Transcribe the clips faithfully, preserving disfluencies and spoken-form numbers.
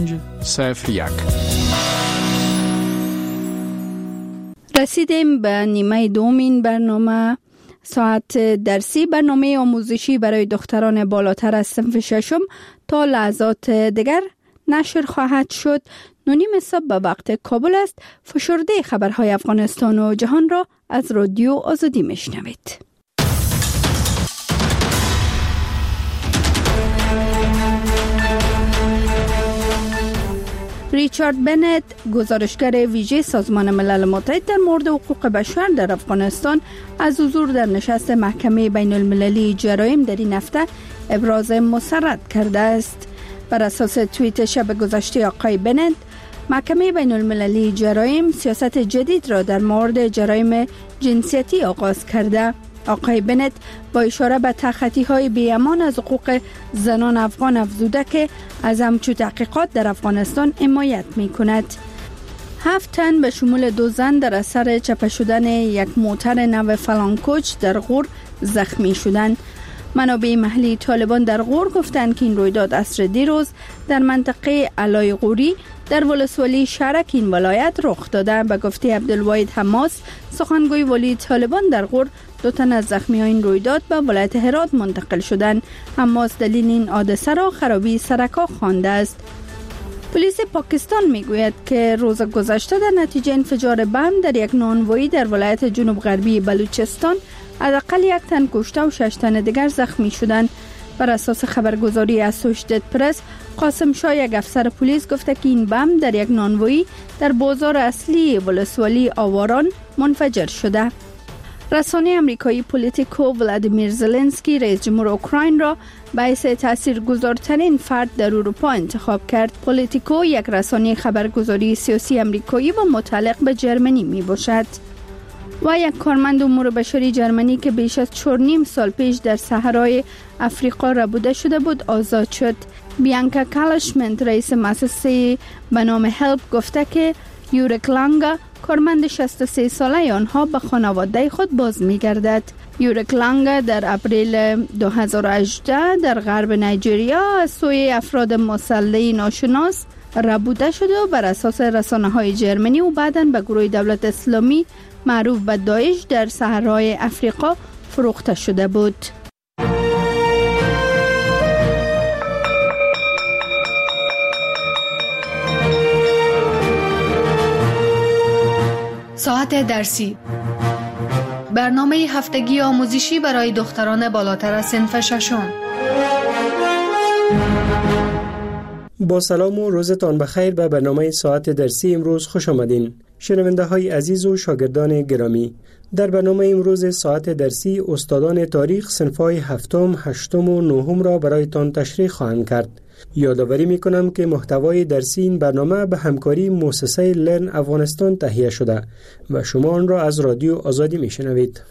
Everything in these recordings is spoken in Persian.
صفر یک. رسیدیم به نیمه دومین برنامه ساعت درسی. برنامه آموزشی برای دختران بالاتر از صنف ششم تا لحظات دیگر نشر خواهد شد. نونیم صبح به وقت کابل است. فشرده خبرهای افغانستان و جهان را از رادیو آزادی میشنوید. ریچارد بنت، گزارشگر ویژه سازمان ملل متحد در مورد حقوق بشر در افغانستان، از حضور در نشست محکمه بین المللی جرایم در این هفته ابراز مسرت کرده است. بر اساس توییت شب گذشته آقای بنت، محکمه بین المللی جرایم سیاست جدید را در مورد جرایم جنسیتی آغاز کرده. آقای بنت با اشاره به تخطی‌های بی‌امان از حقوق زنان افغان افزوده که از همچون تحقیقات در افغانستان حمایت می‌کند. هفت تن به شمول دو زن در اثر چپه شدن یک موتر نو فلانکوچ در غور زخمی شدند. منابع محلی طالبان در غور گفتند که این رویداد عصر دیروز در منطقه علای غوری در ولسوالی شرک این ولایت رخ داده. به گفته عبدالواحد حماس، سخنگوی ولی طالبان در غور، دو تن از زخمی ها این رویداد به ولایت هرات منتقل شدند. حماس دلیل این حادثه را خرابی سرک‌ها خوانده است. پلیس پاکستان میگوید که روز گذشته در نتیجه انفجار بم در یک نانوایی در ولایت جنوب غربی بلوچستان حداقل یک تن کشته و شش تن دیگر زخمی شدند. بر اساس خبرگزاری اسوشیتد پرس، قاسم شاه، یک افسر پلیس، گفته که این بم در یک نانوایی در بازار اصلی ولسوالی آواران منفجر شده. رسانه امریکایی پولیتیکو ولادیمیر زلنسکی رئیس جمهور اوکراین را به حیث تاثیرگذارترین فرد در اروپا انتخاب کرد. پولیتیکو یک رسانه خبرگزاری سیاسی امریکایی و متعلق به جرمنی می باشد. و یک کارمند امور بشری جرمنی که بیش از چهار نیم سال پیش در صحرای افریقا ربوده شده بود آزاد شد. بیانکا کالشمنت، رئیس مؤسسه به نام هلپ، گفته که یورک لانگا، کارمند شصت و سه ساله آنها، به خانواده خود باز می‌گردد. یورک لانگا در اپریل دو هزار و هجده در غرب نایجریا از سوی افراد مسلح ناشناس ربوده شده و بر اساس رسانه‌های جرمنی و بعداً به گروه دولت اسلامی معروف به داعش در صحرای افریقا فروخته شده بود. ساعت درسی، برنامه هفتگی آموزشی برای دختران بالاتر از صنف ششم. با سلام و روزتان بخیر به برنامه ساعت درسی امروز خوش آمدین. شنونده های عزیز و شاگردان گرامی، در برنامه امروز ساعت درسی استادان تاریخ صنف‌های هفتم، هشتم و نهم را برایتان تشریح خواهند کرد. یادآوری می‌کنم که محتوای درسی این برنامه به همکاری مؤسسه لرن افغانستان تهیه شده و شما آن را از رادیو آزادی می‌شنوید.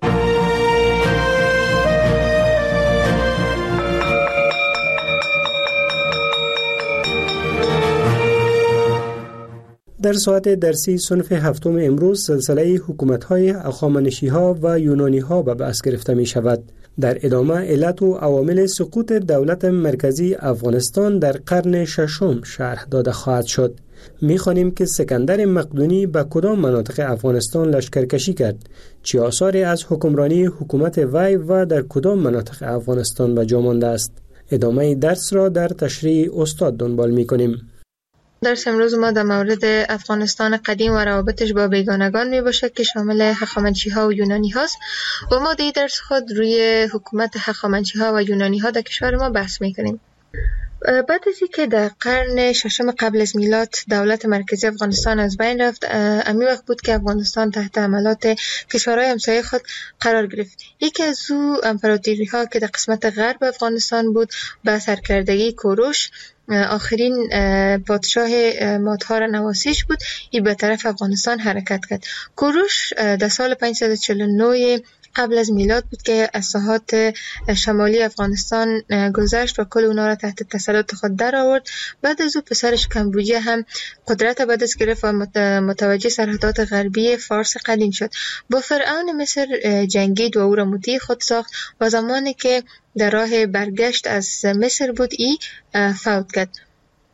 در ساعت درسی صنف هفتم امروز سلسله حکومت‌های هخامنشی‌ها و یونانی‌ها به بحث گرفته می‌شود. در ادامه علت و عوامل سقوط دولت مرکزی افغانستان در قرن ششم شرح داده خواهد شد. می‌خوانیم که سکندر مقدونی به کدام مناطق افغانستان لشکرکشی کرد، چه آثاری از حکمرانی حکومت وی و در کدام مناطق افغانستان به جا مانده است. ادامه درس را در تشریح استاد دنبال می‌کنیم. درس امروز ما در مورد افغانستان قدیم و روابطش با بیگانگان می باشد که شامل هخامنشی ها و یونانی هاست و ما در درس خود روی حکومت هخامنشی ها و یونانی ها در کشور ما بحث می کنیم. بعد از اینکه در قرن ششم قبل از میلاد دولت مرکزی افغانستان از بین رفت، امی وقت بود که افغانستان تحت حملات کشورهای همسایه خود قرار گرفت. یکی از او امپراتوری ها که در قسمت غرب افغانستان بود به سرکردگی کوروش، آخرین پادشاه مادها نواسیش بود، این به طرف افغانستان حرکت کرد. کوروش در سال پانصد و چهل و نه قبل از میلاد بود که از ساحات شمالی افغانستان گذشت و کل اونا را تحت تسلط خود در آورد. بعد از او پسرش کمبوجیه هم قدرت به دست گرفت و متوجه سرحدات غربی فارس قدیم شد. با فرعون مصر جنگید و او را مطیع خود ساخت و زمانی که در راه برگشت از مصر بود ای فوت کرد.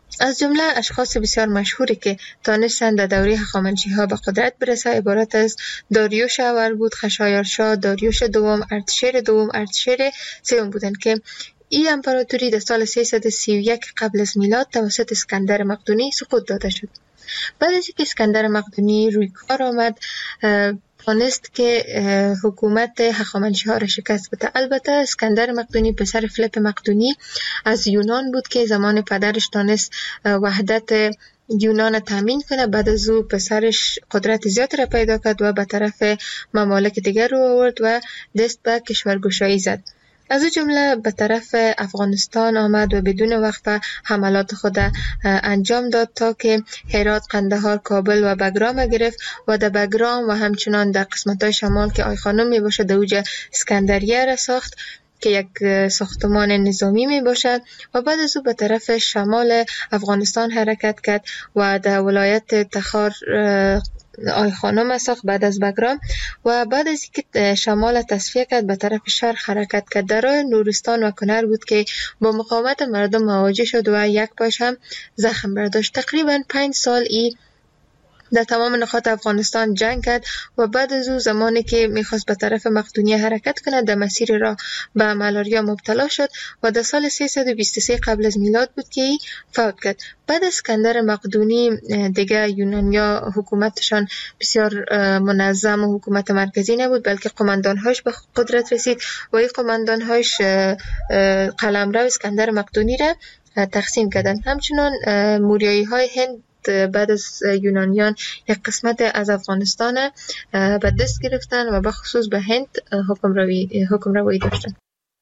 از جمله اشخاص بسیار مشهوری که تانستند در دوره هخامنشی‌ها به قدرت برسه عبارت از داریوش اول بود، خشایارشا، داریوش دوم، ارتشیر دوم، ارتشیر سوم بودند که این امپراتوری در سال سیصد و سی و یک قبل از میلاد توسط اسکندر مقدونی سقوط داده شد. بعد از اینکه اسکندر مقدونی روی کار آمد، توانست که حکومت هخامنشی‌ها را شکست بده. البته اسکندر مقدونی پسر فیلیپ مقدونی از یونان بود که زمان پدرش تانست وحدت یونان تامین کنه. بعد از او پسرش قدرت زیاد را پیدا کرد و به طرف ممالک دیگر رو آورد و دست به کشورگشایی زد. از این جمله به طرف افغانستان آمد و بدون وقفه حملات خود انجام داد تا که هرات، قندهار، کابل و بگرام گرفت و در بگرام و همچنان در قسمت‌های شمال که آی خانم می باشد در اوج اسکندریه را ساخت که یک ساختمان نظامی می باشد و بعد از او به طرف شمال افغانستان حرکت کرد و در ولایت تخار آی خانم ساخت بعد از بگرام و بعد از اینکه شمال تصفیه کرد به طرف شرق حرکت کرد. در راه نورستان و کنر بود که با مقاومت مردم مواجه شد و یک پاش هم زخم برداشت. تقریبا پنج سال ای در تمام نقاط افغانستان جنگ کرد و بعد از او زمانی که میخواست به طرف مقدونیه حرکت کنه در مسیر راه به ملاریا مبتلا شد و در سال سیصد و بیست و سه قبل از میلاد بود که ای فوت کرد. بعد از اسکندر مقدونی دیگه یونانیا حکومتشان بسیار منظم و حکومت مرکزی نبود، بلکه قماندانهاش به قدرت رسید و این قماندانهاش قلمرو اسکندر مقدونی را تقسیم کردند. همچنان موریایی های هند بعد از یونانیان یک قسمت از افغانستان به دست گرفتن و به خصوص به هند حکم روی حکم روی داشتن.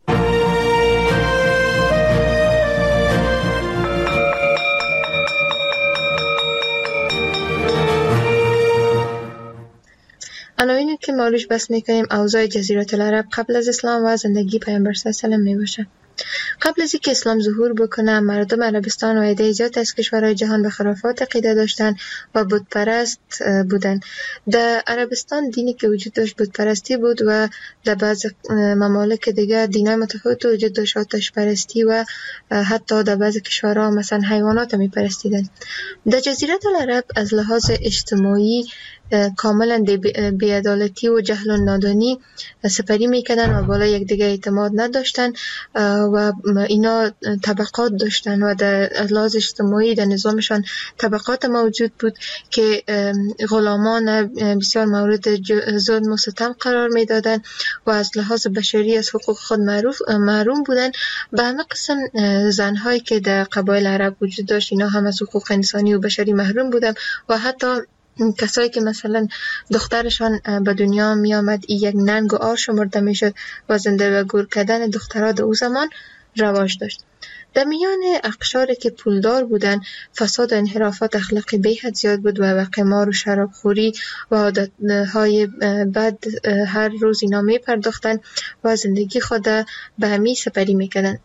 عناوینی که ما روش بحث میکنیم اوضاع جزیره العرب قبل از اسلام و زندگی پیامبر صلی الله علیه و آله می باشه. قبل از اینکه اسلام ظهور بکنه مردم عربستان و عده زیاد از کشورهای جهان به خرافات عقیده داشتن و بت پرست بودن. در عربستان دینی که وجود داشت بت پرستی بود و در بعض ممالک دیگه دینای متفاوت وجود داشت، آتش پرستی و حتی در بعض کشورها مثلا حیوانات می پرستیدن. در جزیره العرب از لحاظ اجتماعی کاملا بی‌عدالتی و جهل و نادانی سپری میکردن و بالا یک دیگه اعتماد نداشتن و اینا طبقات داشتن و در لحاظ اجتماعی در نظامشان طبقات موجود بود که غلامان بسیار مورد ظلم و ستم قرار میدادن و از لحاظ بشری از حقوق خود معروف محروم بودن. به همه قسم زنهایی که در قبایل عرب وجود داشت اینا هم از حقوق انسانی و بشری محروم بودن و حتی کسایی که مثلا دخترشان به دنیا می آمد ای یک ننگ و آر شمرده می شد و زنده و گور کردن دخترها در او زمان رواج داشت. در میان اقشاری که پولدار بودن فساد و انحرافات اخلاقی به حد زیاد بود و قمار و شرابخوری و عادتهای بد هر روز اینا می پرداختن و زندگی خود به همی سپری می کردن.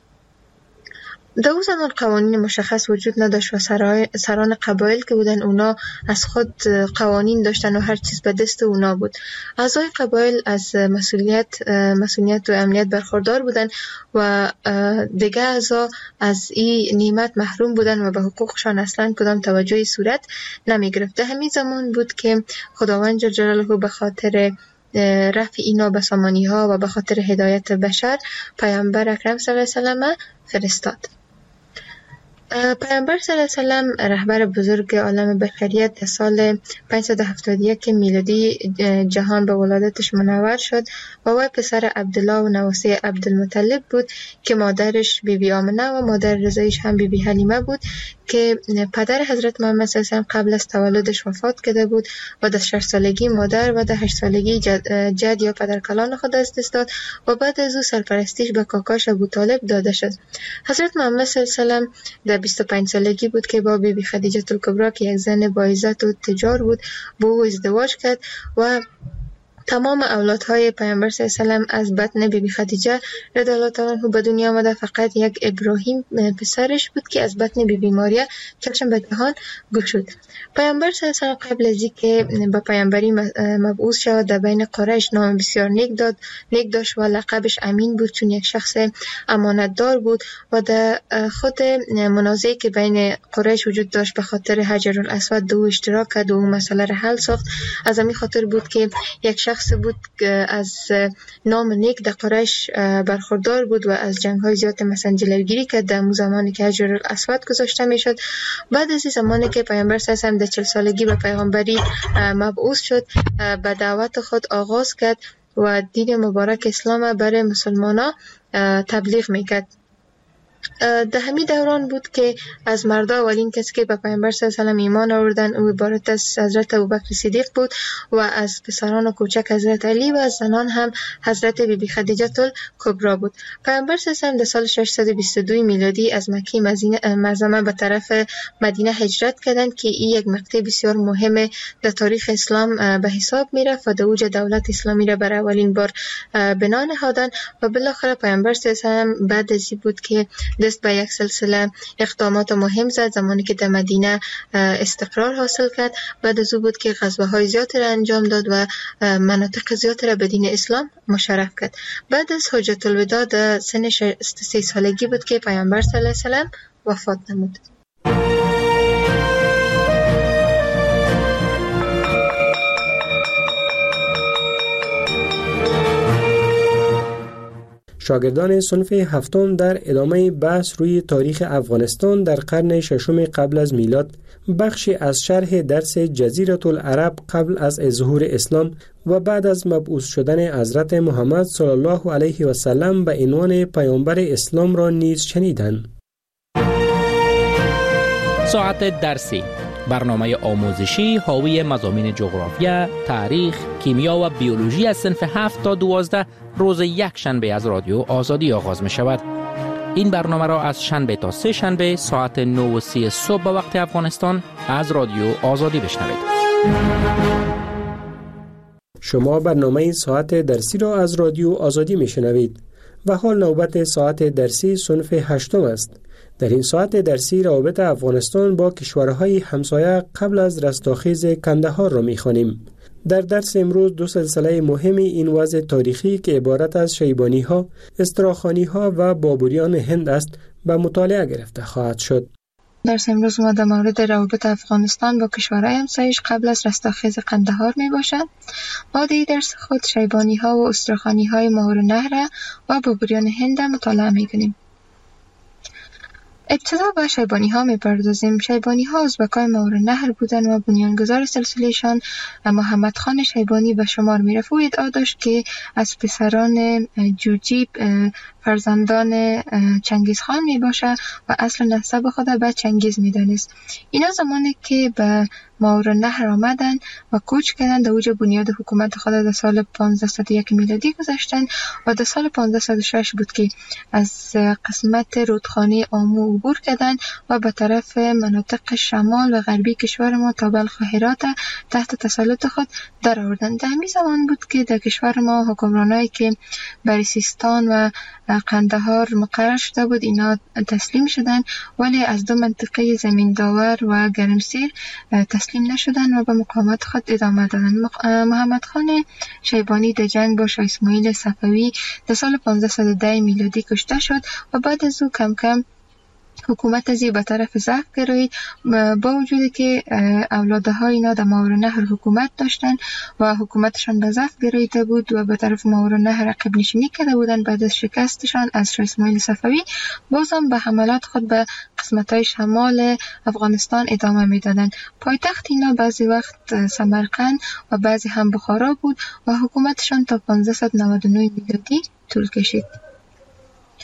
در اون زمان قوانین مشخص وجود نداشت و سران قبایل که بودن اونا از خود قوانین داشتن و هر چیز به دست اونا بود. اعضای قبایل از مسئولیت مسئولیت و امنیت برخوردار بودن و دیگه اعضا از این نعمت محروم بودن و به حقوقشان اصلا کدام توجهی صورت نمی گرفت. همین زمان بود که خداوند جل جلاله به خاطر رفع اینا به سامانی ها و به خاطر هدایت بشر پیامبر اکرم صلی الله علیه و سلم فرستاد. پیامبر صلی الله علیه و سلم رهبر بزرگ عالم بشریت در سال پانصد و هفتاد و یک میلادی جهان به ولادتش منور شد و وی پسر عبدالله و نواسه عبدالمطلب بود که مادرش بی بی آمنه و مادر رضایش هم بی بی حلیمه بود که پدر حضرت محمد صلی الله علیه و سلم قبل از تولدش وفات کرده بود و در شش سالگی مادر و در هشت سالگی جد, جد یا پدرکلان خود از دست داد و بعد از او سرپرستیش به کاکاش ابوطالب داده شد. حضرت محمد صلی الله علیه و سلم در بیست و پنج سالگی بود که با بی بی خدیجه الکبری که یک زن با عزت و تجار بود با او ازدواج کرد و تمام اولادهای پیامبر صلی الله علیه و سلم از بطن بیبی خدیجه رضی الله تعالی عنها به دنیا آمده. فقط یک ابراهیم پسرش بود که از بطن بیبی ماریا چشم به جهان گشود. پیامبر صلی الله علیه و سلم قبل از اینکه به پیامبری مبعوث شود در بین قریش نام بسیار نیک داد نیک داشت و لقبش امین بود، چون یک شخص امانتدار بود و در خود منازعی که بین قریش وجود داشت به خاطر حجر الاسود دو اشتراک کرد و اون مسئله را حل ساخت. از همین خاطر بود که یک شخص بود که از نام نیک در قریش برخوردار بود و از جنگ های زیاد مثلا جلوگیری کرد در زمانی که حجر الاسود گذاشته میشد. بعد از زمانی که پیامبر صلی الله علیه و سلم در چهل سالگی به پیغمبری مبعوث شد، به دعوت خود آغاز کرد و دین مبارک اسلام برای مسلمانان تبلیغ میکرد. در همین دوران بود که از مردا اولین کسی که به پیامبر صلی الله علیه و سلم ایمان آوردن او عبارت از حضرت ابوبکر صدیق بود و از پسران و کوچک حضرت علی و از زنان هم حضرت بیبی خدیجه الکبری بود. پیامبر صلی الله علیه و سلم در سال ششصد و بیست و دو میلادی از مکه معظمه به طرف مدینه هجرت کردند که این یک مقطع بسیار مهم در تاریخ اسلام به حساب میرفت و در اوج دولت اسلامی را برای اولین بار بنا نهادند و بالاخره پیامبر صلی الله علیه و سلم بعد از این بود که دست به یک سلسله اقدامات مهم زد. زمانی که در مدینه استقرار حاصل کرد، بعد از او بود که غزوه‌های زیادی را انجام داد و مناطق زیادی را به دین اسلام مشرف کرد. بعد از حجت الوداع در سن شصت و سه سالگی بود که پیامبر صلی الله علیه و سلم وفات نمود. شاگردان صنف هفتم در ادامه بحث روی تاریخ افغانستان در قرن ششم قبل از میلاد بخشی از شرح درس جزیره العرب قبل از ظهور اسلام و بعد از مبعوث شدن حضرت محمد صلی الله علیه و سلم به عنوان پیامبر اسلام را نیز شنیدند. ساعت درسی، برنامه آموزشی حاوی مضامین جغرافیا، تاریخ، کیمیا و بیولوژی از صنف هفت تا دوازده روز یک شنبه از رادیو آزادی آغاز می شود. این برنامه را از شنبه تا سه شنبه ساعت نه و سی صبح به وقت افغانستان از رادیو آزادی بشنوید. شما برنامه ساعت درسی را از رادیو آزادی می شنوید و حال نوبت ساعت درسی صنف هشتم است. در این ساعت درسی روابط افغانستان با کشورهای همسایه قبل از رستاخیز کندهار را می‌خوانیم. در درس امروز دو سلسله مهم این وضع تاریخی که عبارت از شیبانی‌ها، استراخانی‌ها و بابریان هند است به مطالعه گرفته خواهد شد. درس امروز ما در مورد روابط افغانستان با کشورهای همسایش قبل از رستاخیز قندهار می باشد. ما در درس خود شیبانی‌ها و استراخانی‌های ماهور نهر و بابریان هند مطالعه می‌کنیم. ابتدا به شیبانی ها می پردازیم. شیبانی ها ازبکای ماهور نهر بودند و بنیانگذار سلسلهشان محمد خان شیبانی به شمار می رفت. او ادعا داشت که از پسران جوجیب فرزندان چنگیز خان می باشه و اصل نسب خود به چنگیز می دانست. اینا زمانی که به ماهور نهر آمدن و کوچ کردن در اوج بنیاد حکومت خود در سال پانزده و یک میلادی گذاشتن و در سال پانزده و شش بود که از قسمت رودخانه آمو عبور کردن و به طرف مناطق شمال و غربی کشور ما تا بلخ و هرات تحت تسلط خود در آوردن. در همین زمان بود که در کشور ما حکمرانایی که بر سیستان و قندهار مقرر شده بود اینا تسلیم شدن، ولی از دو منطقه زمین داور و گرمسیر تسلیم نشدن و به مقاومت خود ادامه دادن. محمد خان شیبانی در جنگ با شاه اسماعیل صفوی در سال پانزده و ده میلادی کشته شد و بعد از او کم کم حکومت ازی به طرف ضعف گرایید، با وجودی که اولادهای اینا در ماهور نهر حکومت داشتن و حکومتشان به ضعف گراییده بود و به طرف ماهور نهر عقب نشینی کرده بودن. بعد از شکستشان از شاه اسماعیل صفوی بازم به حملات خود به قسمت‌های شمال افغانستان ادامه میدادند. پایتخت اینا بعضی وقت سمرقند و بعضی هم بخارا بود و حکومتشان تا پانزده و نود و نه میلادی طول کشید.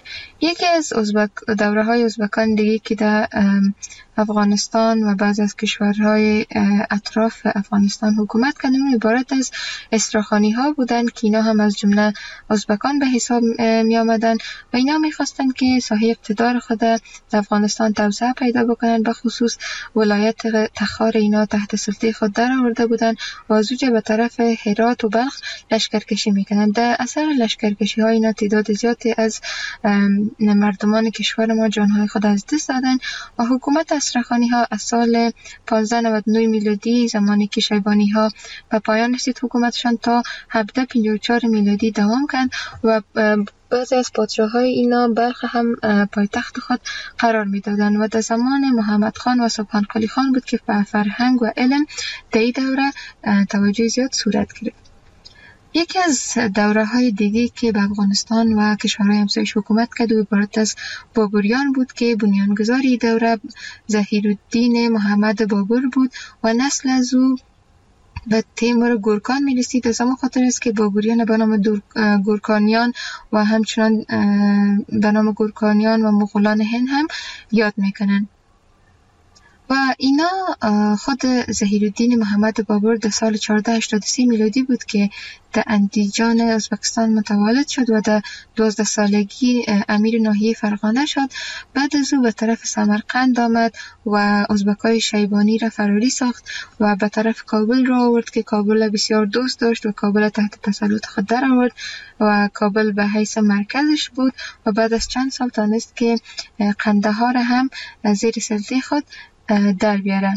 یکی از ازبک دوره های ازبکان دیگه که در افغانستان و بعض از کشورهای اطراف افغانستان حکومت کردن عبارت از استراخانی ها بودند که اینا هم از جمله ازبکان به حساب می آمدن و اینا می خواستند که ساحه اقتدار خود در افغانستان توسعه پیدا بکنند. به خصوص ولایت تخار اینا تحت سلطه خود در آورده بودند و از اونجا به طرف هرات و بلخ لشکرکشی میکنند. در اثر لشکرکشی ها اینا تعداد زیادی از مردمان کشور ما جانهای خود از دست دادند و حکومت استراخانی ها از سال پانزده نود و نه میلادی زمانی که شیبانی ها به پایان رسید حکومتشان تا هفده پنجاه و چهار میلادی دوام کرد و بعضی از پادشاه‌های اینا بلخ هم پایتخت خود قرار می‌دادند و در زمان محمد خان و سبحان قلی خان بود که به فرهنگ و علم در این دوره توجه زیاد صورت گرفت. یکی از دوره‌های دیگه که به افغانستان و کشورهای همسایش حکومت کرد و عبارت از بابریان بود که بنیانگذار این دوره ظهیرالدین محمد بابر بود و نسل از او به تیمور گورکان می رسید. از همون خاطر است که بابریان به نام گورکانیان و همچنان به نام گورکانیان و مغولان هند هم یاد میکنن. و اینا خود ظهیرالدین محمد بابر در سال چهارده هشتاد و سه میلادی بود که در اندیجان ازبکستان متولد شد و در دوازده سالگی امیر ناحیه فرغانه شد. بعد از او به طرف سمرقند آمد و ازبکای شیبانی را فراری ساخت و به طرف کابل را آورد که کابل بسیار دوست داشت و کابل تحت تسلط خود در آورد و کابل به حیث مرکزش بود و بعد از چند سال تانست که قندهار هم زیر سلطه خود در بیاره.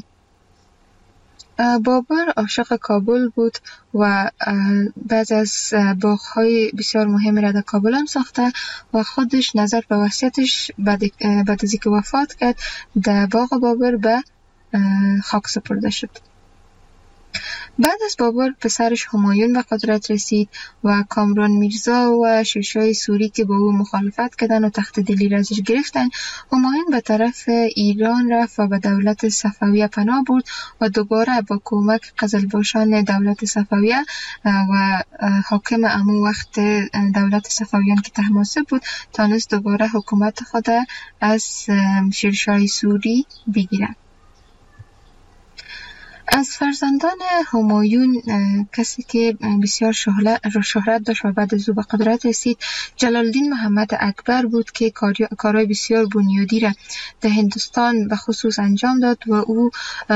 بابر عاشق کابل بود و بعض از باغ‌های بسیار مهم را در کابل هم ساخته و خودش نظر به وصیتش بعد بعد از اینکه وفات کرد در باغ بابر به خاک سپرده شد. بعد از بابر پسرش همایون به قدرت رسید و کامران میرزا و شیرشاه سوری که با او مخالفت کردند و تخت دلی را ازش گرفتند. همایون به طرف ایران رفت و به دولت صفویه پناه برد و دوباره با کمک قزلباشان دولت صفویه و حاکم امو وقت دولت صفویان که طهماسب بود تانست دوباره حکومت خود از شیرشاه سوری بگیرد. از فرزندان همایون کسی که بسیار شهرت داشت و بعد از او به قدرت رسید جلال الدین محمد اکبر بود که کارهای بسیار بنیادی را در هندوستان به خصوص انجام داد و او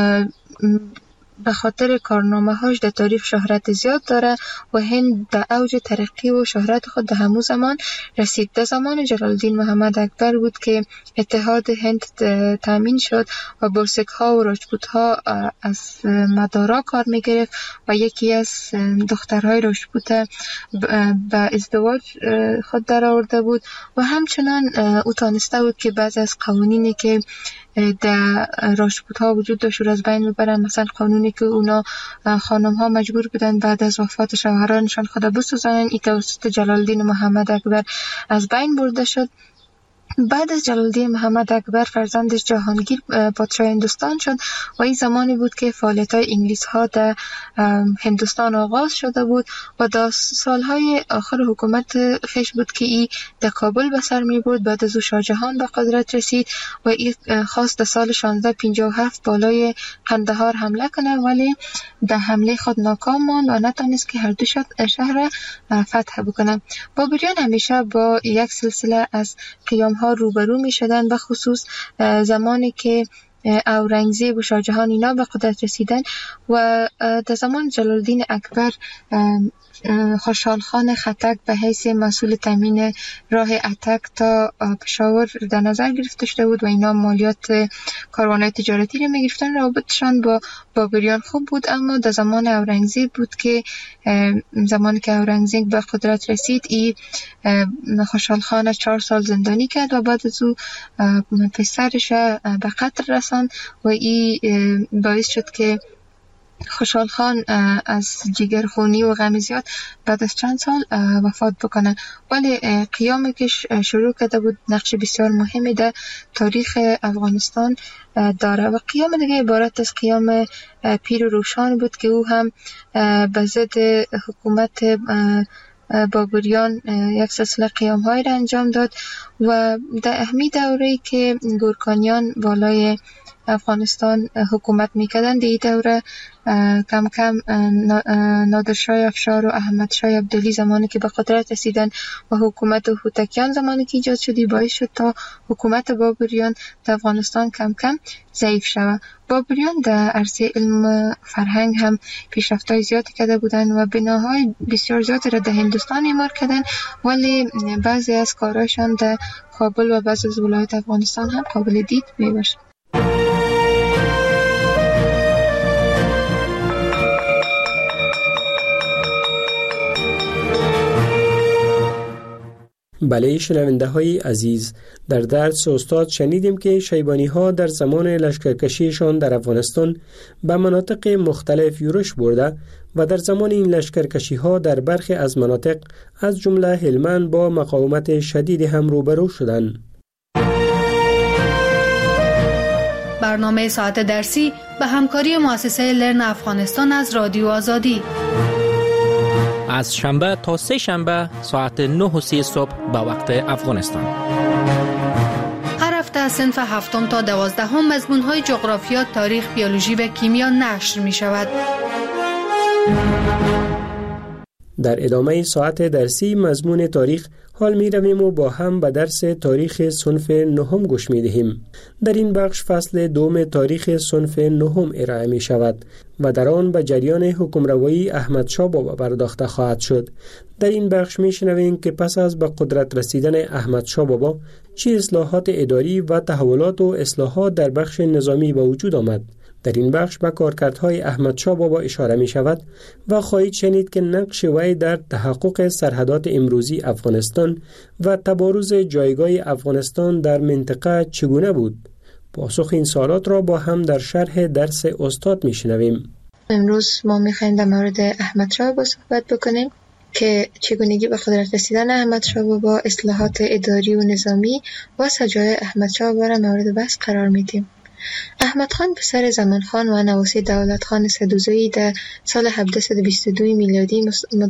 به خاطر کارنامه هاش در تاریخ شهرت زیاد داره و هند در اوج ترقی و شهرت خود در همون زمان رسید. در زمان جلال الدین محمد اکبر بود که اتحاد هند تامین شد و بورسک ها و راجپوت ها از مدارا کار می گرفت و یکی از دخترهای راجپوت به ازدواج خود در آورده بود و همچنان او تانسته بود که بعضی از قوانینی که در راجپوت ها وجود داشت رو از بین ببرن. مثلا قانونی که اونا خانم ها مجبور بودن بعد از وفات شوهرانشان خود بسوزانن این توسط جلال الدین محمد اکبر از بین برده شد. بعد از جلال الدین محمد اکبر فرزندش جهانگیر پادشاه هندوستان شد و این زمانی بود که فعالیت‌های انگلیس ها در هندوستان آغاز شده بود و در سالهای آخر حکومت خیش بود که این در کابل به سر می برد. بعد از او شاه جهان به قدرت رسید و این خواست در سال شانزده پنجاه و هفت بالای قندهار حمله کنه ولی در حمله خود ناکام ماند و نتونست که هر دو شهر فتح بکنه. بابریان همیشه با یک سلسله از قیام ها روبرو می شدن به خصوص زمانی که اورنگزیب و شاه جهان اینا به قدرت رسیدن و در زمان جلال الدین اکبر خوشحال خان خټک به حیث مسئول تامین راه اتک تا پشاور در نظر گرفته شده بود و اینا مالیات کاروان‌های تجارتی رو می‌گرفتن. رابطشان با بابریان خوب بود اما در زمان اورنگزیب بود که زمانی که اورنگزیب به قدرت رسید ای خوشحال خان چهار سال زندانی کرد و بعد از او پسرش به قتل رساند و ای باعث شد که خوشحال خان از جگرخونی و غم زیاد بعد از چند سال وفات بکنه. ولی قیامی که شروع کرده بود نقش بسیار مهمی در تاریخ افغانستان داره و قیام دیگه عبارت از قیام پیر روشان بود که او هم به ضد حکومت بابریان یک سلسله قیام های را انجام داد و در اهمی دوره که گورکانیان بالای افغانستان حکومت میکردن، دی دوره کم کم نادرشاه افشار و احمد شاه عبدالی زمانی که به قدرت رسیدن و حکومت هوتکیان زمانی که ایجاد شدی باعث شد تا حکومت بابریان در افغانستان کم کم ضعیف شود. بابریان در عرصه علم فرهنگ هم پیشرفت‌های زیادی کرده بودند و بناهای بسیار زیادی را در هندوستان اعمار کردند، ولی بعضی از کارهایشان در کابل و بعضی از ولایات افغانستان هم قابل دید میباشد. بله شنونده های عزیز، در درس استاد شنیدیم که شیبانی ها در زمان لشکرکشیشان در افغانستان به مناطق مختلف یورش برده و در زمان این لشکرکشی ها در برخی از مناطق از جمله هلمند با مقاومت شدید هم روبرو شدند. برنامه ساعت درسی به همکاری مؤسسه لرن افغانستان از رادیو آزادی از شنبه تا سه شنبه ساعت نه و سی صبح به وقت افغانستان. هر هفته از صنف هفتم تا دوازدهم مضمون‌های جغرافیا، تاریخ، بیولوژی و کیمیا نشر می شود. در ادامه ساعت درسی مضمون تاریخ حال می رویم و با هم به درس تاریخ صنف نهم گوش می دهیم. در این بخش فصل دوم تاریخ صنف نهم ارائه می شود و در آن به جریان حکمروایی احمد شاه بابا پرداخته خواهد شد. در این بخش می شنویم که پس از به قدرت رسیدن احمد شاه بابا چه اصلاحات اداری و تحولات و اصلاحات در بخش نظامی به وجود آمد. در این بخش به کارکردهای احمد شاه بابا اشاره می شود و خواهید شنید که نقش وی در تحقق سرحدات امروزی افغانستان و تبارز جایگاه افغانستان در منطقه چگونه بود. پاسخ این سوالات را با هم در شرح درس استاد می شنویم. امروز ما می خواهیم در مورد احمد شاه بابا صحبت بکنیم که چگونگی به قدرت رسیدن احمد شاه بابا، اصلاحات اداری و نظامی و سجای احمد شاه بابا را مورد بحث قرار میدیم. احمد خان پسر زمان خان و نواسی دولت خان سدوزایی در سال هفتصد و بیست و دو میلادی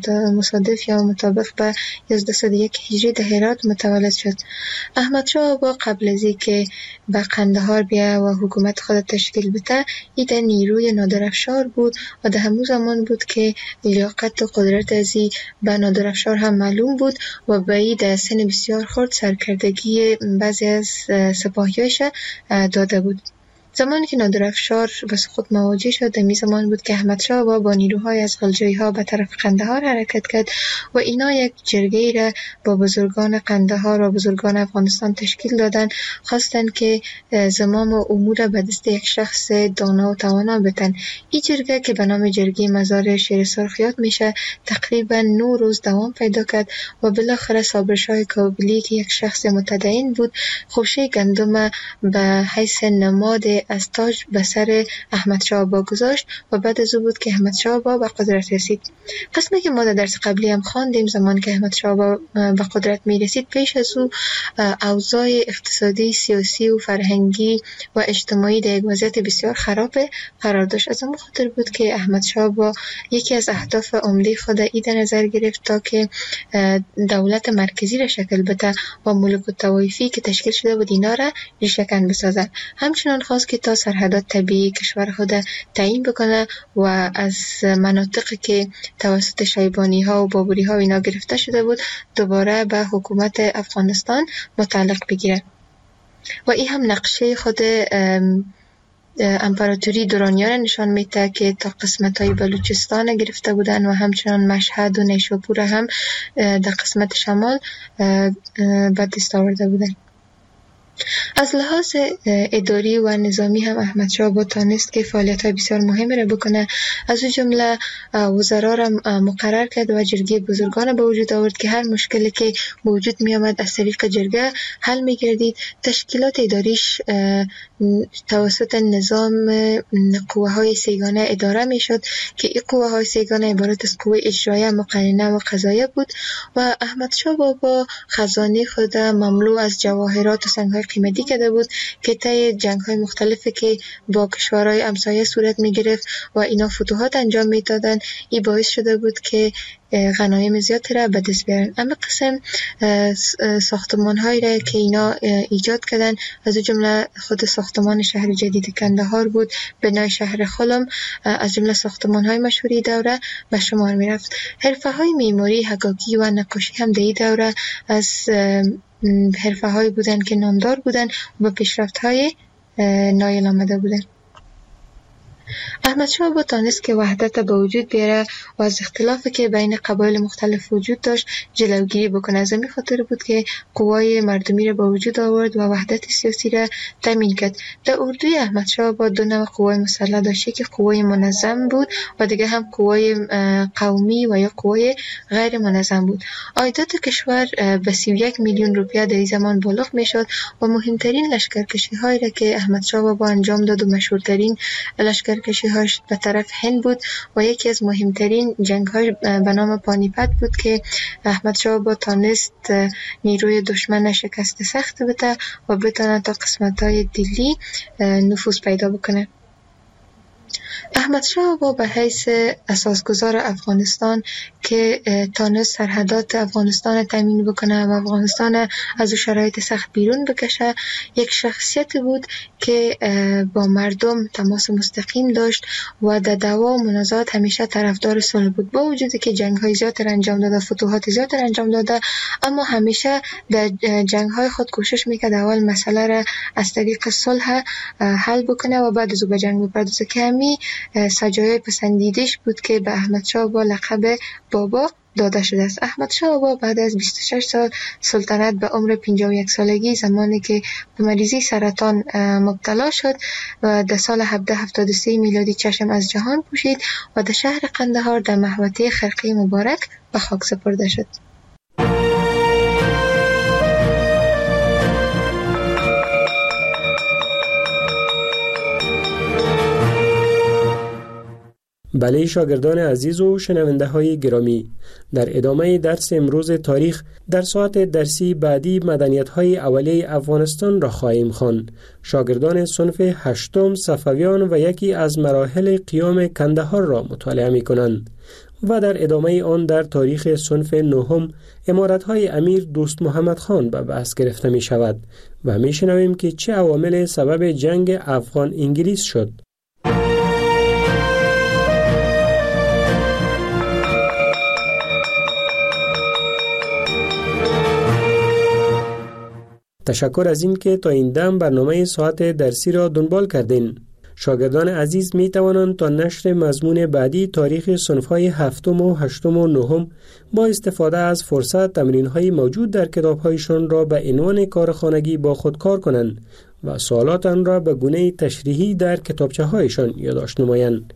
مصادف یا مطابق به یازده و یک هجری در هرات متولد شد. احمد شاه بابا قبل از اینکه به قندهار بیا و حکومت خود تشکیل بده، ای در نیروی نادرافشار بود و در همون زمان بود که لیاقت و قدرت ازی به نادرافشار هم معلوم بود و به ای در سن بسیار خرد سرکردگی بعضی از سپاهیاش داده بود. زمانی که نادرافشار به سقوط مواجه شد، در می زمان بود که احمد شاه بابا با نیروهای از غلجایی ها به طرف قندهار حرکت کرد و اینا یک جرگه را با بزرگان قندهار و بزرگان افغانستان تشکیل دادن، خواستند که زمام و امور به دست یک شخص دانا و توانا بتن. این جرگه که به نام جرگه مزار شیر سرخ یاد میشه تقریبا نه روز دوام پیدا کرد و بالاخره صابرشاه کابلی که یک شخص متدین بود خوشه گندم به حیث نماد از تاج به سر احمد شاه بابا گذاشت و بعد از او بود که احمد شاه بابا به قدرت رسید. قسمی که ما در درس قبلی هم خواندیم، زمان که احمد شاه بابا به قدرت می رسید پیش از او اوضاع اقتصادی، سیاسی و فرهنگی و اجتماعی در یک وضعیت بسیار خراب قرار داشت. از اون خاطر بود که احمد شاه بابا یکی از اهداف عمده خود ای در نظر گرفت تا که دولت مرکزی را شکل بده و ملوک الطوایفی که تشکیل شده بود اینا را ریشه‌کن بسازد. همچنان خواست که تا سرحدات طبیعی کشور خود تعیین بکنه و از مناطقی که توسط شیبانی ها و بابری ها اینا گرفته شده بود دوباره به حکومت افغانستان متعلق بگیره. و این هم نقشه خود امپراتوری دورانیان نشان میده که تا قسمت های بلوچستان گرفته بودن و همچنان مشهد و نیشابور هم در قسمت شمال به دست آورده بودن. از لحاظ اداری و نظامی هم احمد شاه بابا تانست که فعالیت‌های بسیار مهمی را بکنه. از او جمله وزرا را مقرر کرد و جرگه بزرگان به وجود آورد که هر مشکلی که به وجود می آمد از طریق جرگه حل می گردید. تشکیلات اداریش توسط نظام قوه های سیگانه اداره می شد که این قوه های سیگانه عبارت از قوه اجرایه، مقننه و قضاییه بود و احمد شاه بابا خزانه خود مملو از جواهرات و سنگ‌های قیمتی کرده بود که طی جنگ‌های مختلفی که با کشورهای همسایه صورت می‌گرفت و اینا فتوحات انجام می‌دادن. این باعث شده بود که غنایم زیاد را به دست بیارن. اما قسم ساختمان هایی را که اینا ایجاد کردن، از جمله خود ساختمان شهر جدید کندهار بود، بنای شهر خلم از جمله ساختمان های مشهوری دوره به شمار می رفت. حرفه های معماری، حکاکی و نقاشی هم در این دوره از حرفه های بودن که نامدار بودن و پیشرفت های نایل آمده بودن. احمد شاه با تانست که وحدت به وجود بیاره و از اختلافی که بین قبایل مختلف وجود داشت جلوگیری بکنه. از همین خاطر بود که قوای مردمی را به وجود آورد و وحدت سیاسی را تامین کرد. در اردوی احمد شاه با دو نوع قوای مسلح داشت، که قوای منظم بود و دیگه هم قوای قومی و یا قوای غیر منظم بود. عایدات کشور به سی و یک میلیون روپیه در این زمان بالغ میشد و مهمترین لشکرکشی هایی را که احمد شاه با انجام داد و مشهورترین لشکر کشی‌هاش به طرف هند بود و یکی از مهمترین جنگ‌های به نام پانیپت بود که احمد شاه با تانست نیروی دشمن شکست سخت بده و بتونه تا قسمت‌های دلی نفوذ پیدا بکنه. احمد شاه با به حیث اساسگزار افغانستان که تانست سرحدات افغانستان تامین بکنه و افغانستان از شرایط سخت بیرون بکشه، یک شخصیت بود که با مردم تماس مستقیم داشت و در دعوا و منازعات همیشه طرفدار صلح بود. با وجودی که جنگ‌های زیاد انجام داده، فتوحات زیاد انجام داده، اما همیشه در جنگ‌های خود کوشش میکرد اول مسئله را از طریق صلح حل بکنه و بعد از او به جنگ بپردازه، که همین سجایای پسندیدش بود که به احمد شاه با لقب بابا داده شده است. احمد شاه بابا بعد از بیست و شش سال سلطنت به عمر پنجاه و یک سالگی، زمانی که به مریضی سرطان مبتلا شد و در سال هفده هفتاد و سه میلادی چشم از جهان پوشید و در شهر قندهار در محوطه خرقه مبارک به خاک سپرده شد. بله شاگردان عزیز و شنونده های گرامی، در ادامه درس امروز تاریخ در ساعت درسی بعدی مدنیت های اولیه افغانستان را خواهیم خواند. شاگردان صنف هشتم صفویان و یکی از مراحل قیام کندهار را مطالعه می کنند و در ادامه آن در تاریخ صنف نهم امارت های امیر دوست محمد خان به بحث گرفته می شود و می شنویم که چه عوامل سبب جنگ افغان انگلیس شد. تشکر از این که تا این دم برنامه ساعت درسی را دنبال کردین. شاگردان عزیز می توانند تا نشر مضمون بعدی تاریخ صنف‌های هفتم و هشتم و نهم با استفاده از فرصت تمرین‌های موجود در کتاب‌هایشان را به عنوان کارخانگی با خود کار کنند و سوالات آن را به گونه تشریحی در کتابچه‌هایشان یادداشت نمایند.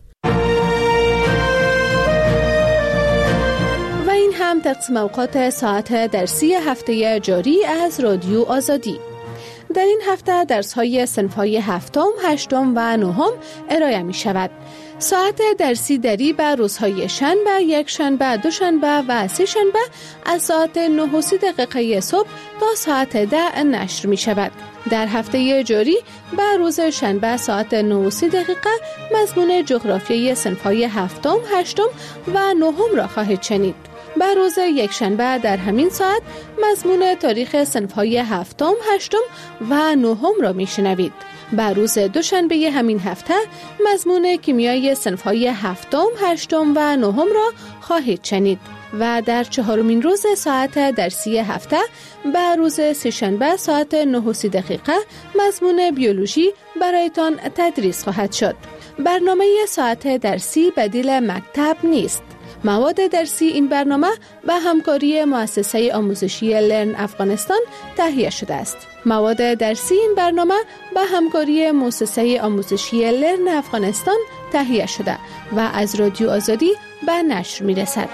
هم تقسیم اوقات ساعت درسی هفته جاری از رادیو آزادی. در این هفته درس‌های صنف‌های هفتم، هشتم و نهم ارائه می شود. ساعت درسی دری به روزهای شنبه، یک شنبه، دو شنبه و سه شنبه از ساعت نه و سی دقیقه صبح تا ساعت ده نشر می شود. در هفته جاری به روز شنبه ساعت نه و سی دقیقه مضمون جغرافیای صنف‌های هفتم، هشتم و نهم را خواهید شنید. به روز یک شنبه در همین ساعت مضمون تاریخ صنف‌های هفتم، هشتم و نهم را میشنوید. به روز دوشنبه همین هفته مضمون کیمیای صنف‌های هفتم، هشتم و نهم را خواهید شنید و در چهارمین روز ساعت درسی هفته به روز سه‌شنبه ساعت نه و سی دقیقه مضمون بیولوژی برایتان تدریس خواهد شد. برنامه ساعت درسی بدیل مکتب نیست. مواد درسی این برنامه به همکاری مؤسسه آموزشی لرن افغانستان تهیه شده است. مواد درسی این برنامه به همکاری مؤسسه آموزشی لرن افغانستان تهیه شده و از رادیو آزادی به نشر می رسد.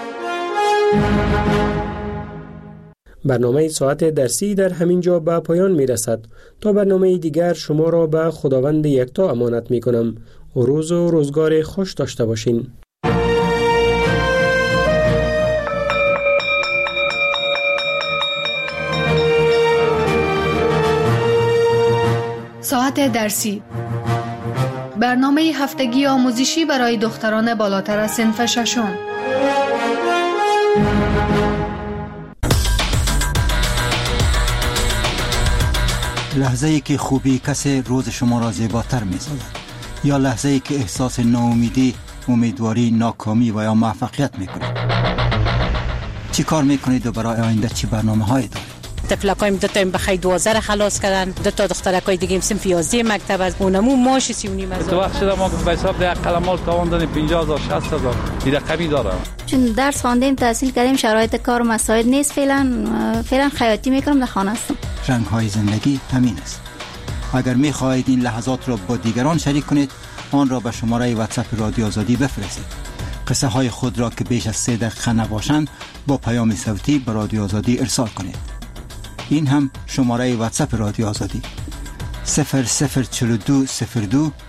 برنامه ساعت درسی در همین جا به پایان می رسد. تا برنامه دیگر شما را به خداوند یکتا امانت می کنم. روز و روزگار خوش داشته باشین. ساعت درسی، برنامه هفتگی آموزشی برای دختران بالاتر از صنف ششم. لحظه ای که خوبی کسی روز شما را زیباتر می سازد، یا لحظه ای که احساس ناامیدی، امیدواری، ناکامی و یا موفقیت می کنید. چی کار می کنید و برای آینده چی برنامه هایی دارید؟ تفلکایم دو تا بخیر دوازده خلاص کردن، دو تا دخترکای دیگه صنف یازده مکتب از اونمو ماش سی و نیم هزار. تو وقت شده ما به حساب ده قلمال تواندن پنجاه هزار شصت هزار این رقمی داره. چون درس خواندیم، تحصیل کردیم، شرایط کار و مساعد نیست، فعلا فعلا خیاطی میکنم، در خانه هستم. رنگ های زندگی همین است. اگر می خواهید این لحظات را با دیگران شریک کنید، آن را به شماره واتساپ رادیو آزادی بفرستید. قصه های خود را که بیش از سه دقیقه نباشند با پیام صوتی به رادیو آزادی ارسال کنید. این هم شماره واتساپ رادیو آزادی صفر صفر چهل و دو صفر دو